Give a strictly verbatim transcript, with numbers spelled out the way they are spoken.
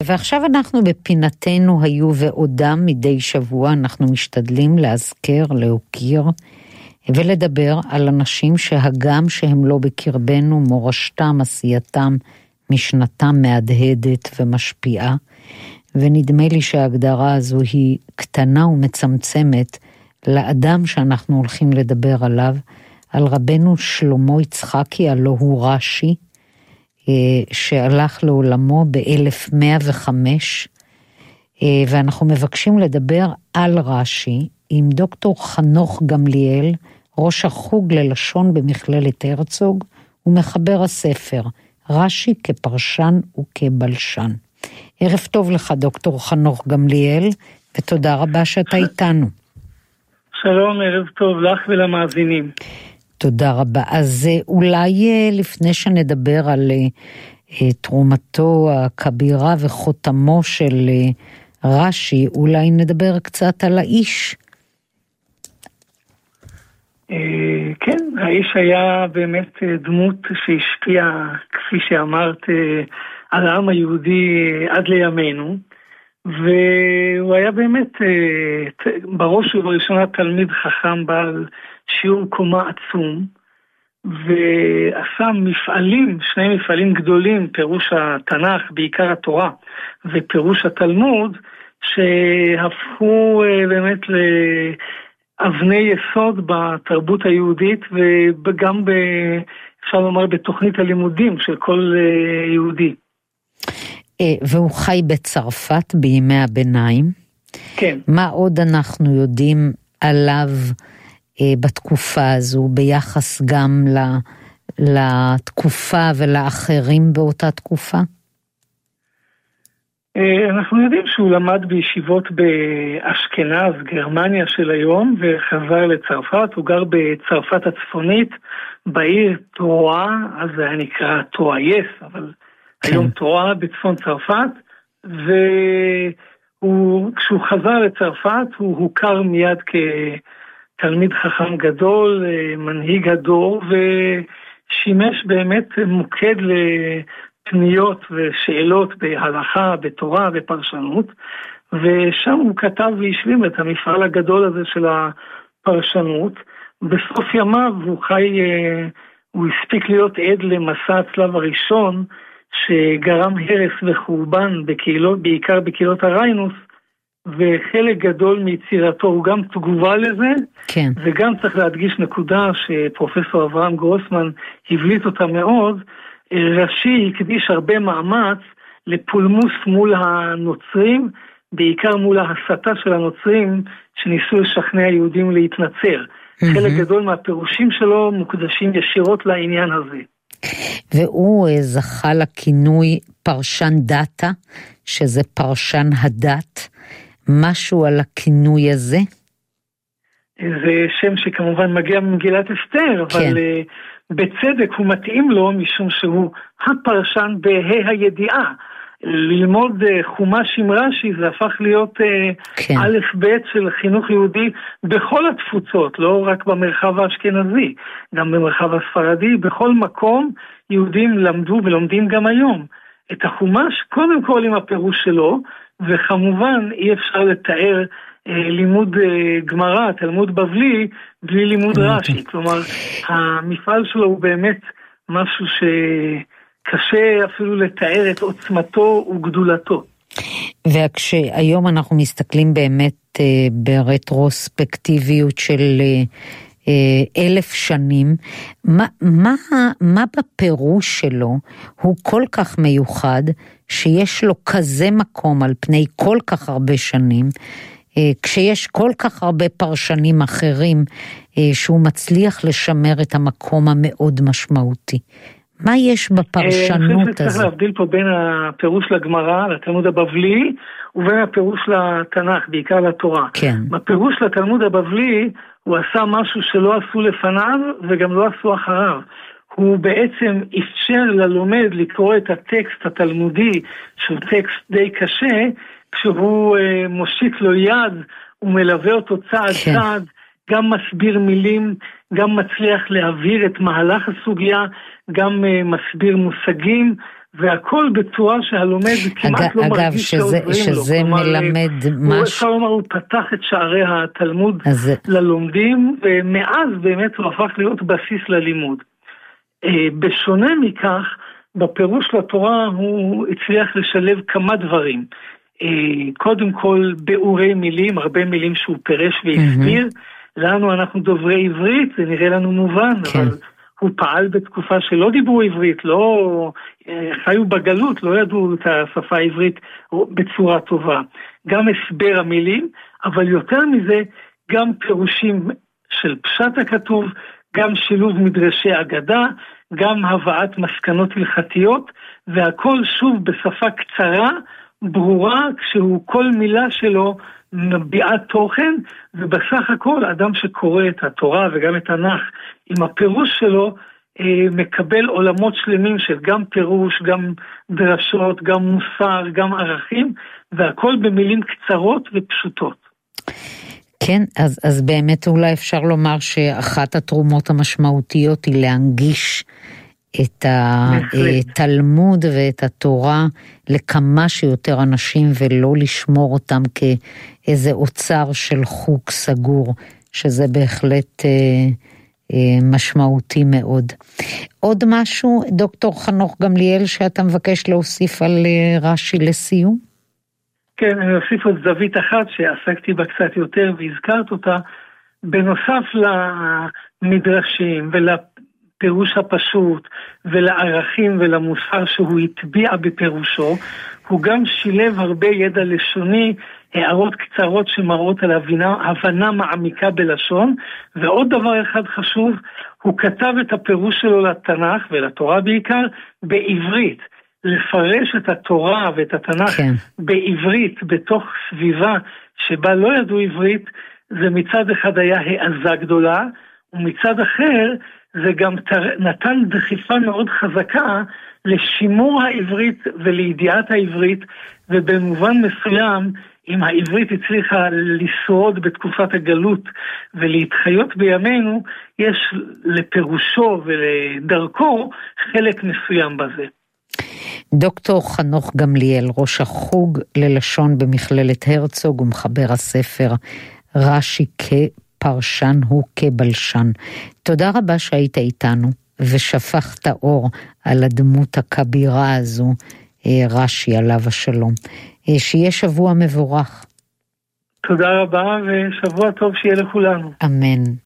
ועכשיו אנחנו בפינתנו היו ועודם מדי שבוע, אנחנו משתדלים להזכר, להוקיר ולדבר על אנשים שהגם שהם לא בקרבנו, מורשתם, עשייתם, משנתם מהדהדת ומשפיעה, ונדמה לי שההגדרה הזו היא קטנה ומצמצמת לאדם שאנחנו הולכים לדבר עליו, על רבנו שלמה יצחקי, הלא הוא רש"י, שהלך לעולמו ב-אלף מאה וחמש, ואנחנו מבקשים לדבר על רש"י עם דוקטור חנוך גמליאל, ראש החוג ללשון במכללת הרצוג, ומחבר הספר, רש"י כפרשן וכבלשן. ערב טוב לך דוקטור חנוך גמליאל, ותודה רבה שאתה איתנו. שלום, ערב טוב לך ולמאזינים. תודה רבה. אז אולי לפני שנדבר על תרומתו הכבירה וחותמו של רש"י, אולי נדבר קצת על האיש. כן, האיש היה באמת דמות שהשפיעה, כפי שאמרת, על העם היהודי עד לימינו, והוא היה באמת בראש ובראשונה תלמיד חכם בעל שיעור קומה עצום, ועשה מפעלים, שני מפעלים גדולים, פירוש התנ"ך, בעיקר התורה, ופירוש התלמוד, שהפכו באמת לאבני יסוד בתרבות היהודית, וגם ב, אפשר לומר בתוכנית הלימודים של כל יהודי. והוא חי בצרפת בימי הביניים. כן. מה עוד אנחנו יודעים עליו בתקופה הזו, ביחס גם לתקופה ולאחרים באותה תקופה? אנחנו יודעים שהוא למד בישיבות באשכנז, גרמניה של היום, וחזר לצרפת. הוא גר בצרפת הצפונית, בעיר טרואה, אז זה היה נקרא טרואייס, אבל כן. היום טרואה בצפון צרפת, וכשהוא חזר לצרפת הוא הוכר מיד כתלמיד חכם גדול, מנהיג הדור, ושימש באמת מוקד לפניות ושאלות בהלכה, בתורה ופרשנות, ושם הוא כתב והשלים את המפעל הגדול הזה של הפרשנות. בסוף ימיו הוא חי, הוא הספיק להיות עד למסע הצלב הראשון, שגרם הרס וחורבן בקהילות, בעיקר בקהילות הריינוס, וחלק גדול מיצירתו הוא גם תגובה לזה, כן. וגם צריך להדגיש נקודה שפרופסור אברהם גרוסמן הבליט אותה מאוד, רש"י הקדיש הרבה מאמץ לפולמוס מול הנוצרים, בעיקר מול ההסתה של הנוצרים שניסו לשכנע יהודים להתנצר. Mm-hmm. חלק גדול מהפירושים שלו מוקדשים ישירות לעניין הזה. והוא זכה לכינוי פרשן דאטה, שזה פרשן הדת. משהו על הכינוי הזה? זה שם שכמובן מגיע ממגילת אסתר, כן. אבל uh, בצדק הוא מתאים לו, משום שהוא הפרשן בה"א הידיעה. ללמוד uh, חומש עם רש"י, זה הפך להיות uh, כן. א' ב' של חינוך יהודי בכל התפוצות, לא רק במרחב האשכנזי, גם במרחב הספרדי, בכל מקום יהודים למדו ולומדים גם היום את החומש, קודם כל עם הפירוש שלו, וכמובן אי אפשר לתאר אה, לימוד אה, גמרא, תלמוד בבלי, בלי לימוד רש"י. כלומר, המפעל שלו הוא באמת משהו שקשה אפילו לתאר את עוצמתו וגדולתו. וכשהיום אנחנו מסתכלים באמת אה, ברטרוספקטיביות של אה, אה, אלף שנים, מה, מה, מה בפירוש שלו הוא כל כך מיוחד, שיש לו כזה מקום על פני כל כך הרבה שנים, כשיש כל כך הרבה פרשנים אחרים, שהוא מצליח לשמר את המקום המאוד משמעותי. מה יש בפרשנות הזאת? צריך להבדיל פה בין הפירוש לגמרא, לתלמוד הבבלי, ובין הפירוש לתנ"ך, בעיקר לתורה. כן. בפירוש לתלמוד הבבלי, הוא עשה משהו שלא עשו לפניו, וגם לא עשו אחריו. הוא בעצם אפשר ללומד לקרוא את הטקסט התלמודי, שהוא טקסט די קשה, כשהוא אה, מושיט לו יד, הוא מלווה אותו צעד כן. צעד, גם מסביר מילים, גם מצליח להעביר את מהלך הסוגיה, גם אה, מסביר מושגים, והכל בצורה שהלומד כמעט לא מרגיש שעוזרים לו. אגב, שזה מלמד משהו. אפשר לומר, הוא פתח את שערי התלמוד ללומדים, ומאז באמת הוא הפך להיות בסיס ללימוד. בשונה מכך, בפירוש לתורה הוא הצליח לשלב כמה דברים. קודם כל, באורי מילים, הרבה מילים שהוא פירש והסביר. לנו, אנחנו דוברי עברית, זה נראה לנו מובן, אבל הוא פעל בתקופה שלא דיברו עברית, לא חיו בגלות, לא ידעו את השפה העברית בצורה טובה. גם הסבר המילים, אבל יותר מזה, גם פירושים של פשט הכתוב, גם שילוב מדרשי אגדה, גם הבאת מסקנות הלכתיות, והכל שוב בשפה קצרה, ברורה, כשהוא כל מילה שלו מביעה תוכן, ובסך הכל אדם שקורא את התורה וגם את התנ"ך עם הפירוש שלו, מקבל עולמות שלמים של גם פירוש, גם דרשות, גם מוסר, גם ערכים, והכל במילים קצרות ופשוטות. כן, אז, אז באמת אולי אפשר לומר שאחת התרומות המשמעותיות היא להנגיש את התלמוד ואת התורה לכמה שיותר אנשים, ולא לשמור אותם כאיזה אוצר של חוק סגור, שזה בהחלט אה, אה, משמעותי מאוד. עוד משהו, דוקטור חנוך גמליאל, שאתה מבקש להוסיף על אה, רש"י לסיום? כן, אני אוסיף עוד זווית אחת שעסקתי בה קצת יותר והזכרת אותה, בנוסף למדרשים ולפירוש הפשוט ולערכים ולמוסר שהוא הטביע בפירושו, הוא גם שילב הרבה ידע לשוני, הערות קצרות שמראות על הבנה, הבנה מעמיקה בלשון, ועוד דבר אחד חשוב, הוא כתב את הפירוש שלו לתנ"ך ולתורה בעיקר בעברית. לפרש את התורה ואת התנ"ך כן. בעברית, בתוך סביבה שבה לא ידעו עברית, זה מצד אחד היה העזה גדולה, ומצד אחר זה גם נתן דחיפה מאוד חזקה לשימור העברית ולידיעת העברית, ובמובן מסוים, אם העברית הצליחה לשרוד בתקופת הגלות ולהתחיות בימינו, יש לפירושו ולדרכו חלק מסוים בזה. דוקטור חנוך גמליאל, ראש החוג ללשון במכללת הרצוג ומחבר הספר רש"י כפרשן הוא כבלשן. תודה רבה שהיית איתנו ושפכת אור על הדמות הכבירה הזו, רש"י עליו השלום. שיהיה שבוע מבורך. תודה רבה ושבוע טוב שיהיה לכולנו. אמן.